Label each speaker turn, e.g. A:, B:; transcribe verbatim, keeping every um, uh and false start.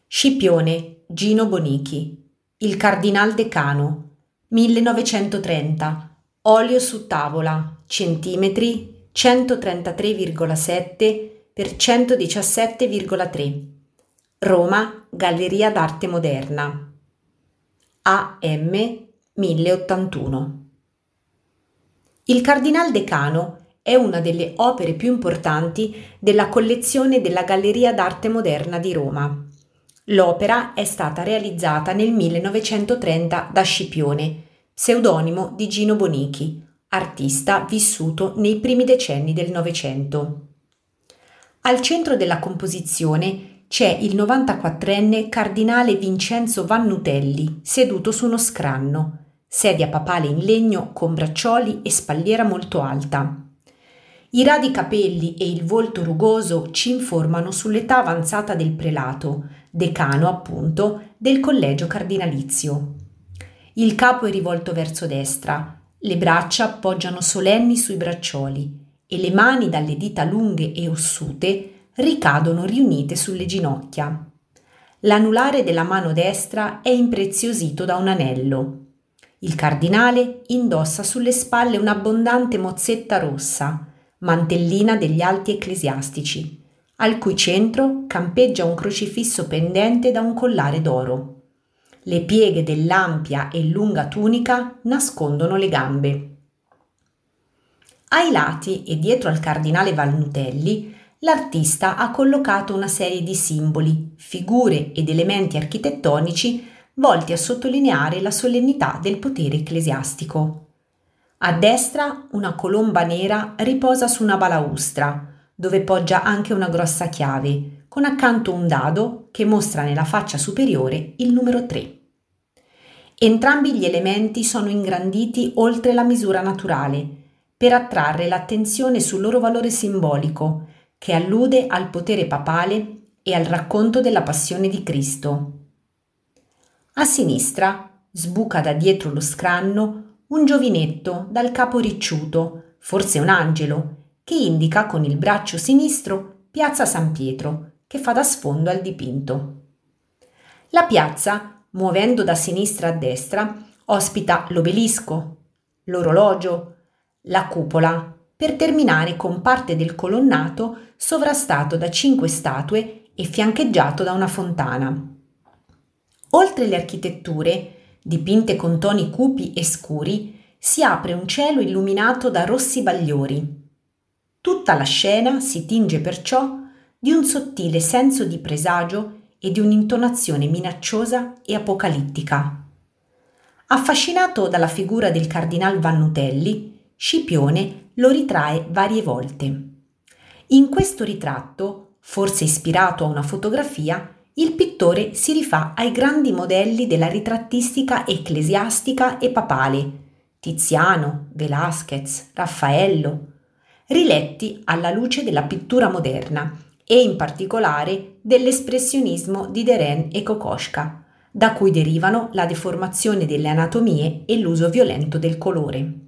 A: Scipione, Gino Bonichi. Il Cardinal Decano, millenovecentotrenta. Olio su tavola, centimetri, centotrentatré virgola sette per centodiciassette virgola tre. Roma, Galleria d'Arte Moderna. A M mille ottantuno. Il Cardinal Decano è una delle opere più importanti della collezione della Galleria d'Arte Moderna di Roma. L'opera è stata realizzata nel millenovecentotrenta da Scipione, pseudonimo di Gino Bonichi, artista vissuto nei primi decenni del Novecento. Al centro della composizione c'è il novantaquattrenne cardinale Vincenzo Vannutelli seduto su uno scranno, sedia papale in legno con braccioli e spalliera molto alta. I radi capelli e il volto rugoso ci informano sull'età avanzata del prelato, decano appunto del collegio cardinalizio. Il capo è rivolto verso destra, le braccia appoggiano solenni sui braccioli e le mani dalle dita lunghe e ossute ricadono riunite sulle ginocchia. L'anulare della mano destra è impreziosito da un anello. Il cardinale indossa sulle spalle un'abbondante mozzetta rossa, mantellina degli alti ecclesiastici, al cui centro campeggia un crocifisso pendente da un collare d'oro. Le pieghe dell'ampia e lunga tunica nascondono le gambe. Ai lati e dietro al cardinale Vannutelli, l'artista ha collocato una serie di simboli, figure ed elementi architettonici volti a sottolineare la solennità del potere ecclesiastico. A destra una colomba nera riposa su una balaustra, dove poggia anche una grossa chiave, con accanto un dado che mostra nella faccia superiore il numero tre. Entrambi gli elementi sono ingranditi oltre la misura naturale, per attrarre l'attenzione sul loro valore simbolico, che allude al potere papale e al racconto della passione di Cristo. A sinistra sbuca da dietro lo scranno un giovinetto dal capo ricciuto, forse un angelo, che indica con il braccio sinistro Piazza San Pietro, che fa da sfondo al dipinto. La piazza, muovendo da sinistra a destra, ospita l'obelisco, l'orologio, la cupola, per terminare con parte del colonnato sovrastato da cinque statue e fiancheggiato da una fontana. Oltre le architetture, dipinte con toni cupi e scuri, si apre un cielo illuminato da rossi bagliori. Tutta la scena si tinge perciò di un sottile senso di presagio e di un'intonazione minacciosa e apocalittica. Affascinato dalla figura del cardinal Vannutelli, Scipione lo ritrae varie volte. In questo ritratto, forse ispirato a una fotografia, il pittore si rifà ai grandi modelli della ritrattistica ecclesiastica e papale, Tiziano, Velázquez, Raffaello, riletti alla luce della pittura moderna e in particolare dell'espressionismo di Derain e Kokoschka, da cui derivano la deformazione delle anatomie e l'uso violento del colore.